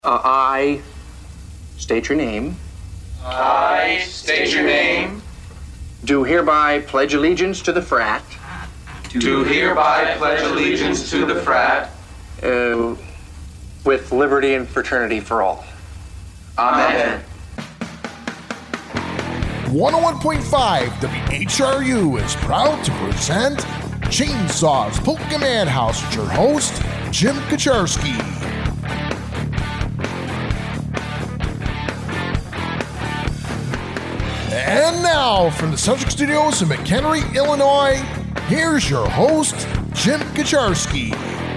I state your name. I state your name. Do hereby pledge allegiance to the frat. Do hereby pledge allegiance to the frat. With liberty and fraternity for all. Amen. 101.5 WHRU is proud to present Chainsaws Pokemon House with your host, Jim Kaczarski. And now, from the Subject Studios in McHenry, Illinois, here's your host, Jim Kaczarski.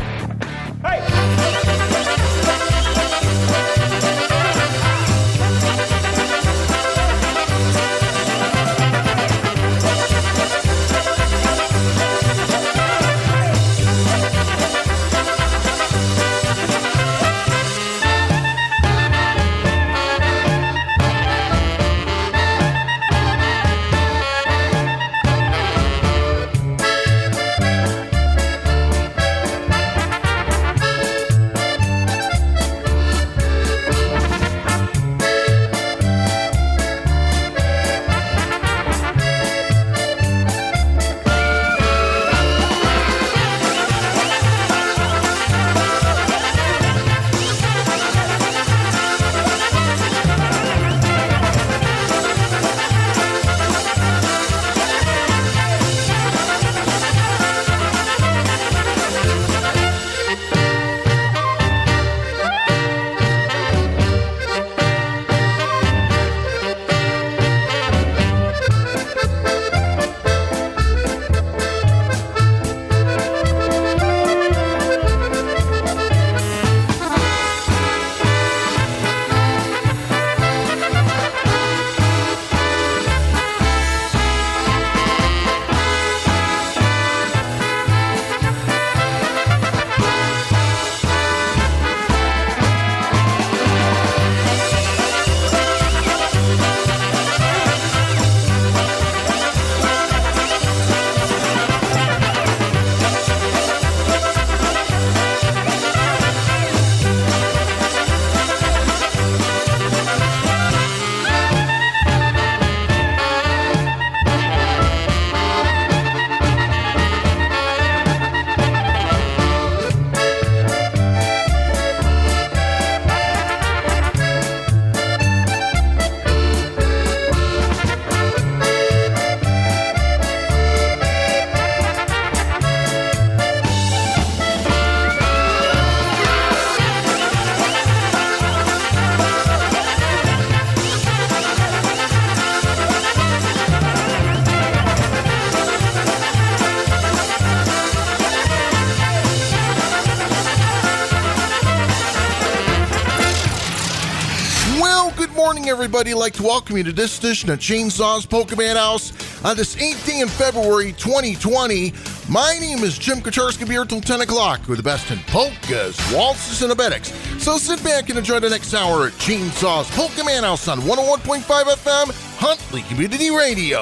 Everybody, I'd like to welcome you to this edition of Chainsaws Pokemon House on this 8th day in February 2020. My name is Jim Kaczarski, here till 10 o'clock with the best in polkas, waltzes, and abetics. So sit back and enjoy the next hour at Chainsaws Pokemon House on 101.5 FM, Huntley Community Radio.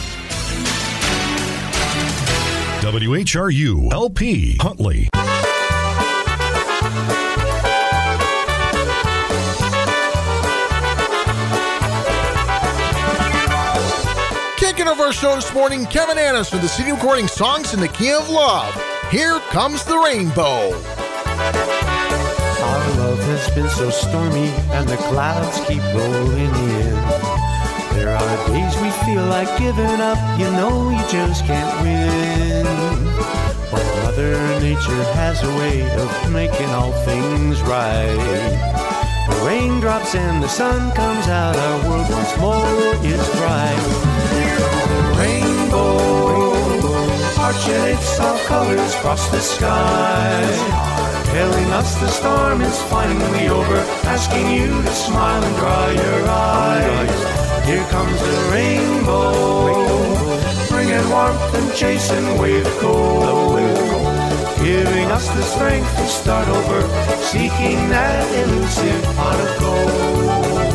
WHRU LP Huntley. Of our show this morning, Kevin Annis from the city recording Songs in the Key of Love. Here comes the rainbow. Our love has been so stormy and the clouds keep rolling in. There are days we feel like giving up, you know you just can't win. But Mother Nature has a way of making all things right. The raindrops and the sun comes out, our world once more is bright. Rainbow, arching its all colors across the sky, telling us the storm is finally over, asking you to smile and dry your eyes. Here comes the rainbow, bringing warmth and chasing away the cold, giving us the strength to start over, seeking that elusive pot of gold.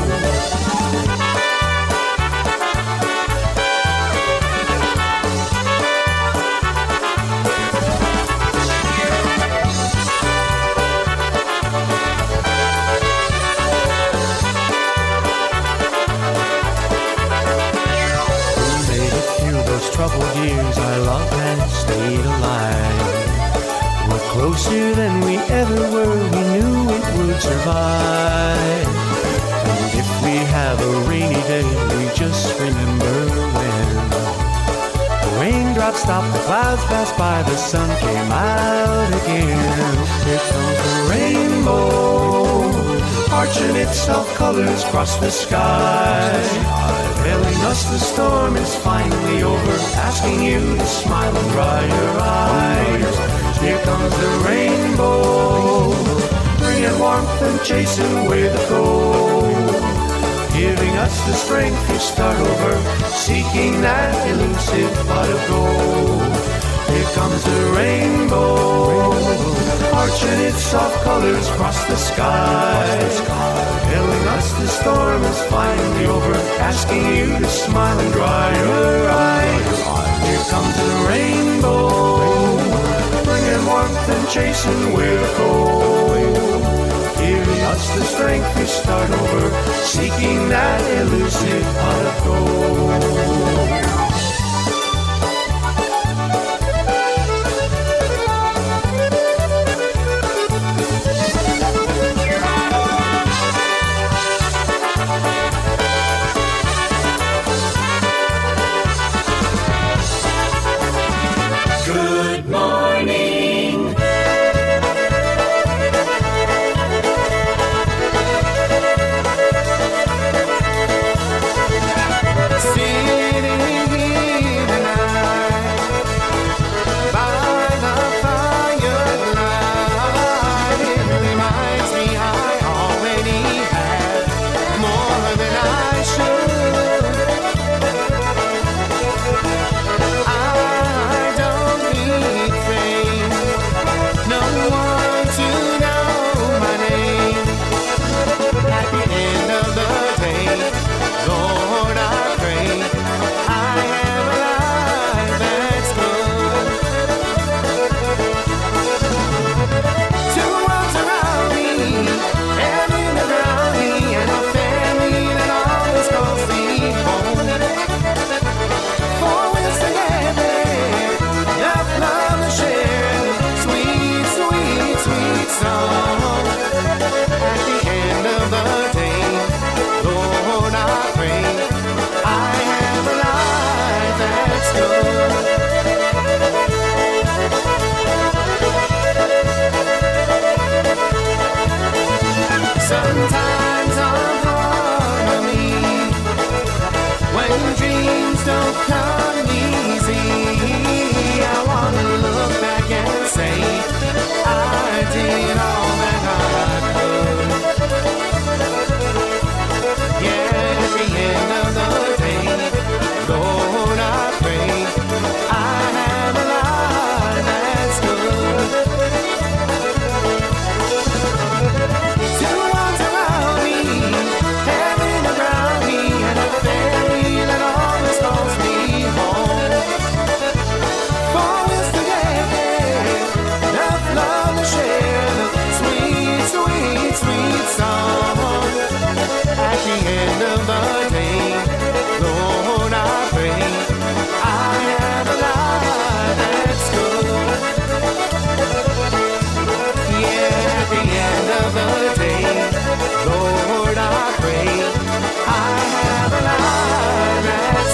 stronger than we ever were. We knew it would survive. And if we have a rainy day, we just remember when the raindrops stopped, the clouds passed by, the sun came out again. Here comes the rainbow, arching itself colors across the sky, telling us the storm is finally over, asking you to smile and dry your eyes. Here comes the rainbow, bringing warmth and chasing away the cold, giving us the strength to start over, seeking that elusive pot of gold. Here comes the rainbow, arching its soft colors across the sky, telling us the storm is finally over, asking you to smile and dry your eyes. Here comes the rainbow, bringing warmth and chasing away the cold, giving us the strength to start over, seeking that elusive pot of gold. Good morning. Sitting here tonight by the firelight, it reminds me I already have more than I should. I don't need fame, no one to know my name. At the end of the day, Lord, I pray I have a life that's good. Two worlds around me, heaven around me, and a family that always calls me home. For us to get there, enough love to share, sweet, sweet, sweet song. At the end of the day, Lord, I pray I have a life that's good. Sometimes I'm proud of me when dreams don't come easy. I want to look back and say I did all that I could. Yeah, at the end of the day, Lord, I pray I have a life that's good. Two arms around me, heaven around me, and a family that always calls me home. For us to get there, enough love to share, sweet, sweet, sweet song. At the end of the day, Lord, I pray I have a life that's good. Yeah, at the end of the day, Lord, I pray I have a life that's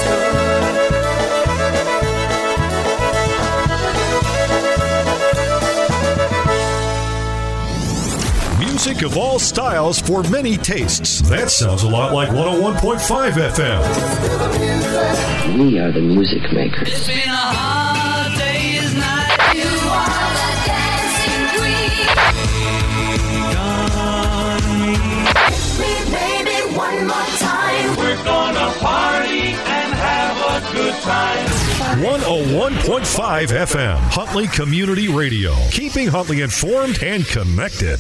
good. Music of all styles for many tastes. That sounds a lot like 101.5 FM. We are the music makers. It's been a hard day's night. You are the dancing queen. Baby, one more time. We're gonna party and have a good time. 101.5 FM, Huntley Community Radio. Keeping Huntley informed and connected.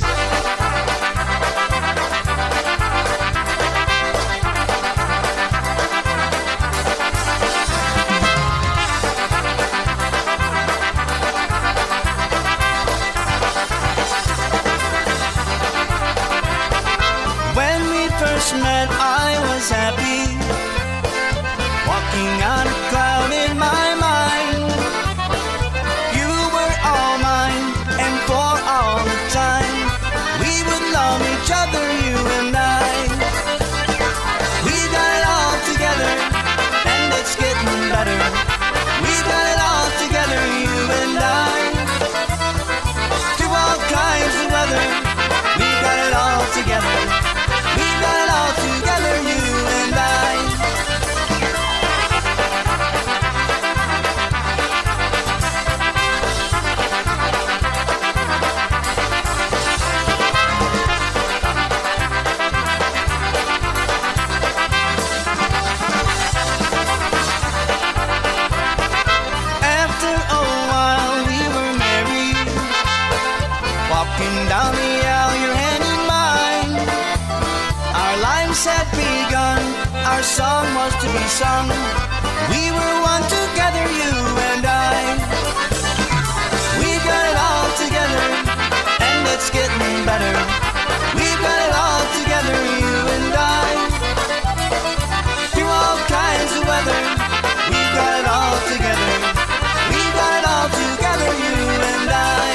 When we first met, I was happy, walking on a cloud in my mind. You were all mine, and for all brother, you and I. We got it all together, and it's getting better. We got it all together, you and I. Through all kinds of weather, we got it all together. We got it all together, you and I. Down the aisle, your hand in mine. Our lives had begun, our song was to be sung. We were one together, you and I. We got it all together, and it's getting better. We got it all together, you and I. Through all kinds of weather, we got it all together. We got it all together, you and I.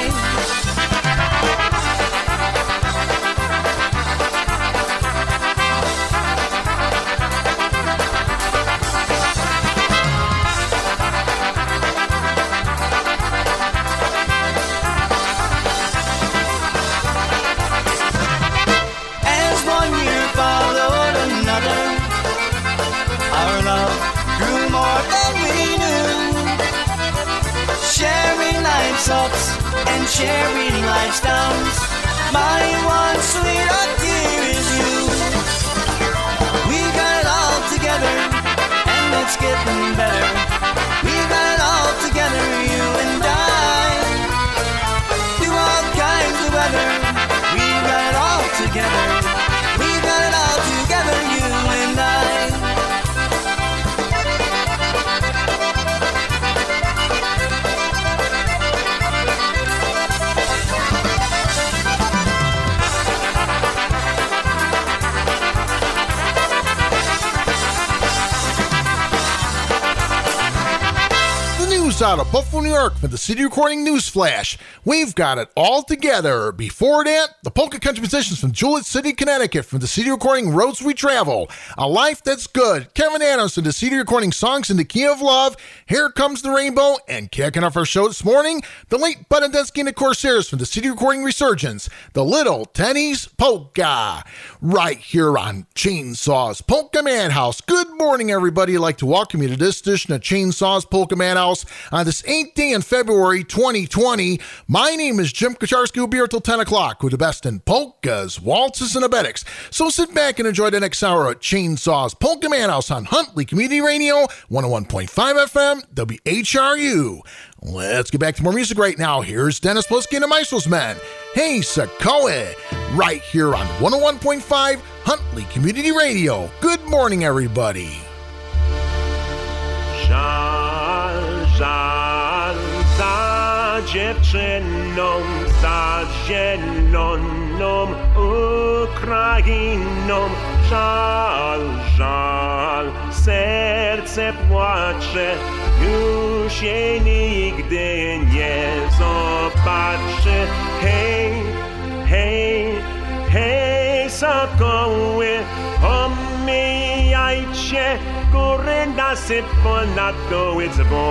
Ups and sharing life's downs. My one sweetheart dear is you. We got it all together, and it's getting better. We got it all together, you and I. Through all kinds of weather, we got it all together. We got it all together, you and I. Out of Buffalo, New York for the City Recording News Flash. We've got it all together. Before that, the polka country musicians from Joliet City, Connecticut from the City Recording Roads We Travel. A Life That's Good. Kevin Anderson, the City Recording Songs in the Key of Love. Here Comes the Rainbow. And kicking off our show this morning, the late Bud Adensky and the Corsairs from the City Recording Resurgence. The Little Tenny's Polka. Right here on Chainsaw's Polka Madhouse. Good morning, everybody. I'd like to welcome you to this edition of Chainsaw's Polka Madhouse on this 8th day in February 2020. My name is Jim Kacharski. We'll be here till 10 o'clock with the best in polkas, waltzes, and abetics. So sit back and enjoy the next hour at Chainsaw's Polka Madhouse on Huntley Community Radio, 101.5 FM, WHRU. Let's get back to more music right now. Here's Dennis Plisky and the Maestro's Men. Hey, Sakoe, right here on 101.5 Huntley Community Radio. Good morning, everybody. Żal za dziewczyną, za zieloną Ukrainą. Żal, serce płacze, już jej nigdy nie zobaczy. Hej, sokoły, omijajcie góry, nasyp ponad doły.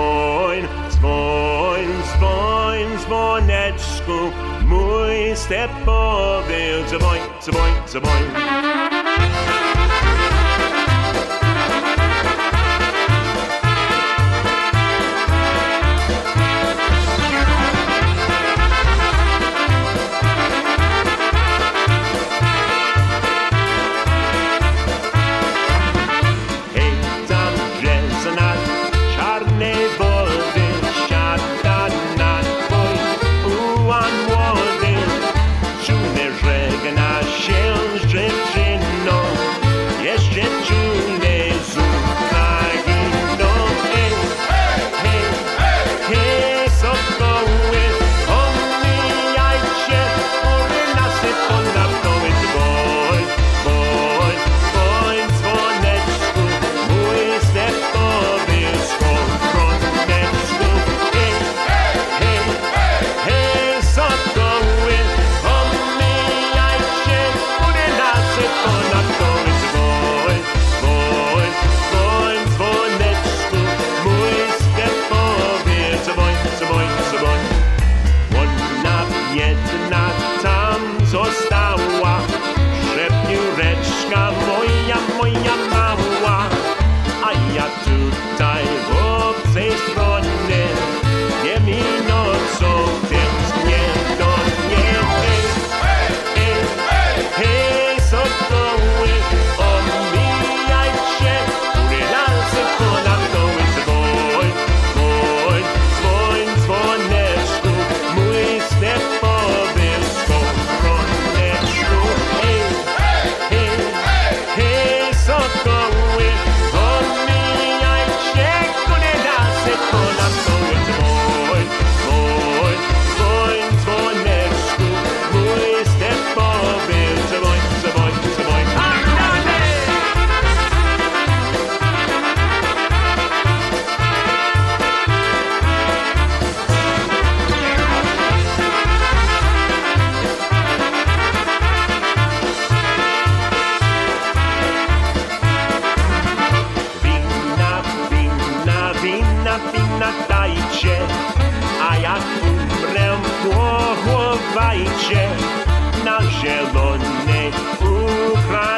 Dzwoneczku, mój stepowy, dzwoń. Dziewczyny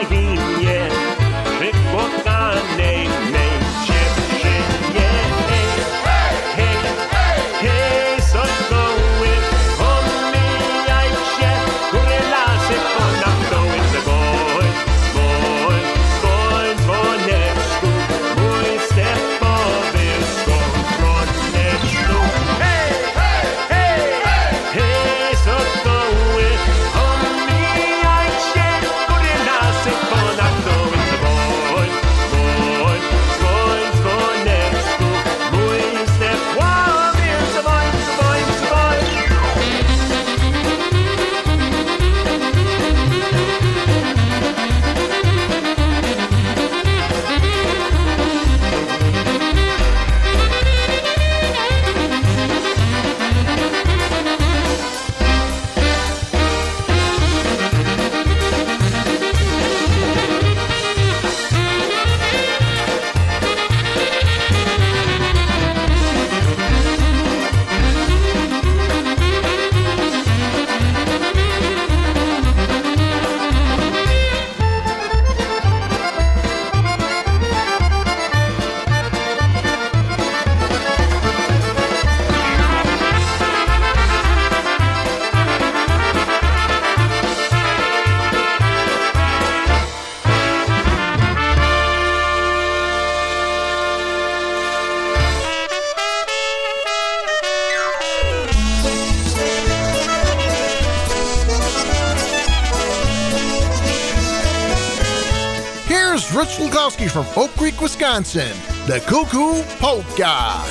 Rich Lukowski from Oak Creek, Wisconsin, the Cuckoo Polka.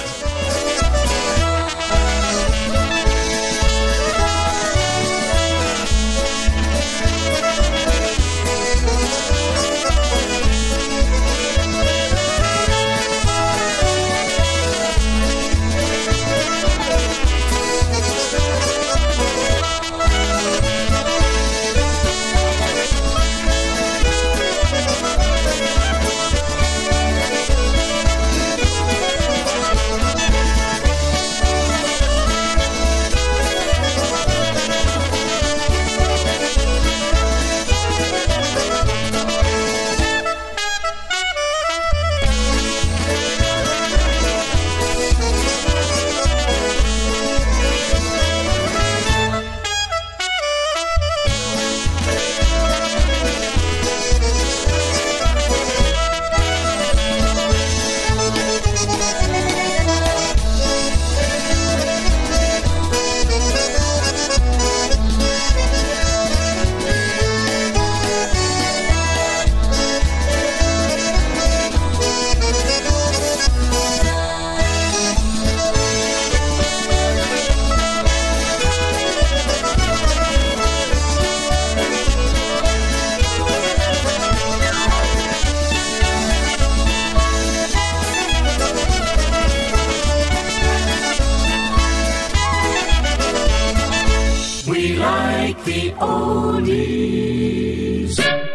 The oldies.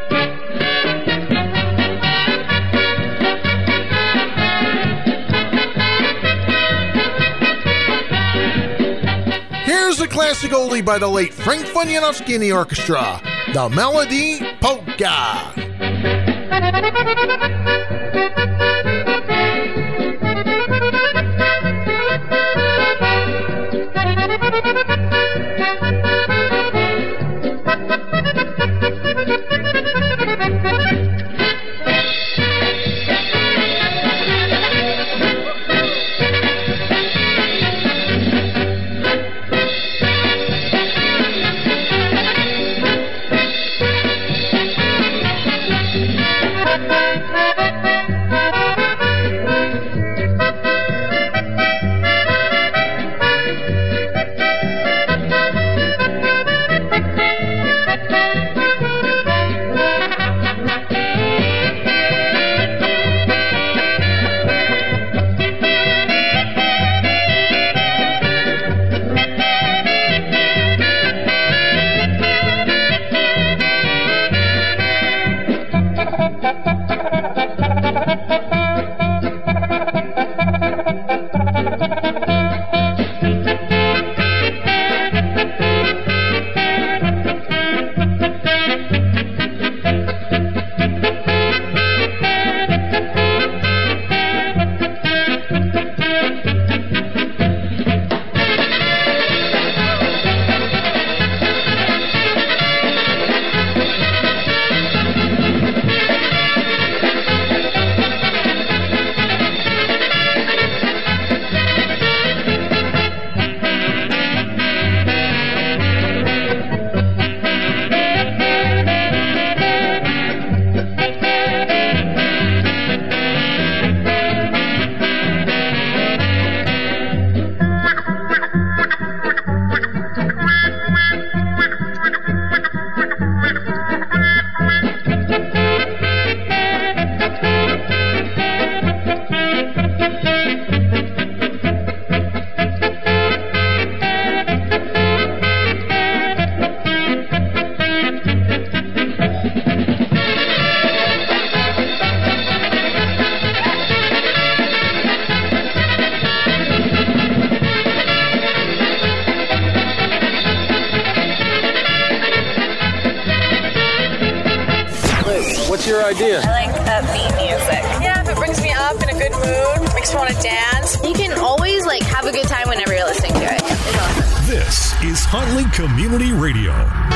Here's a classic oldie by the late Frank Funyanovsky and the orchestra, the Melody Polka. What's your idea? I like upbeat music. Yeah, if it brings me up in a good mood, makes me want to dance. You can always have a good time whenever you're listening to it. It's awesome. This is Huntley Community Radio.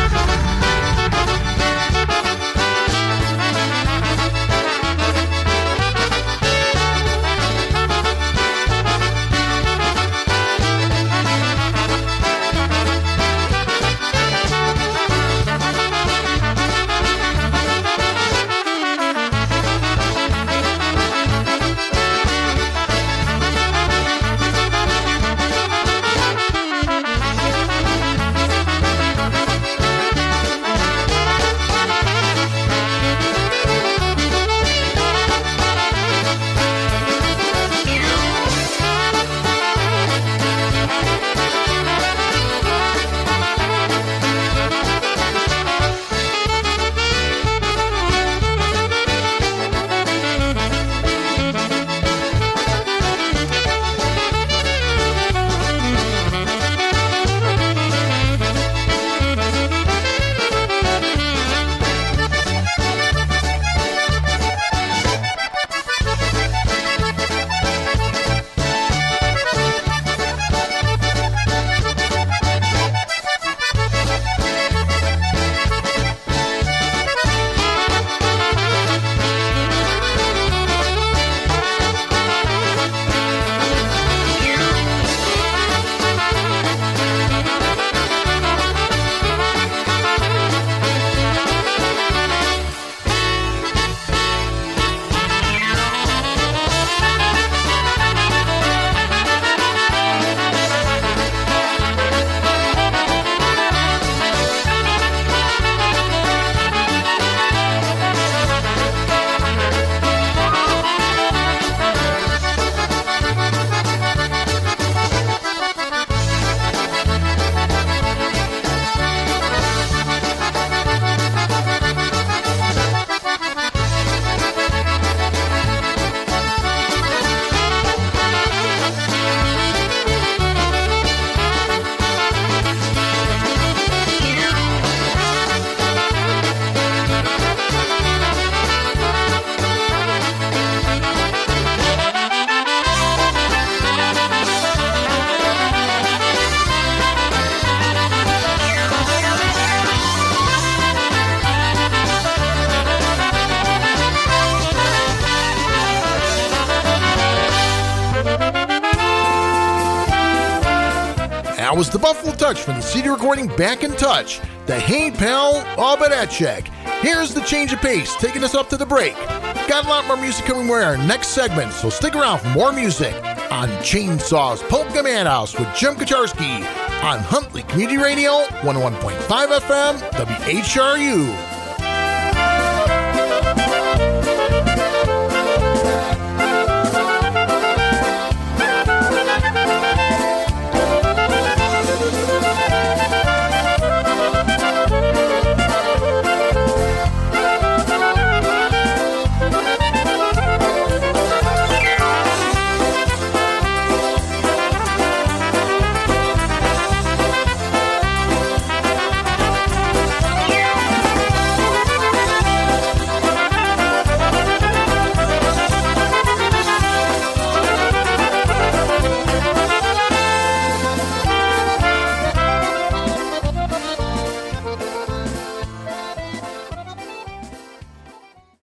That was the Buffalo Touch from the CD recording Back in Touch, the Hey Pal Obadachek. Here's the change of pace, taking us up to the break. Got a lot more music coming with our next segment, so stick around for more music on Chainsaw's Polka Madhouse with Jim Kacharski on Huntley Community Radio, 101.5 FM, WHRU.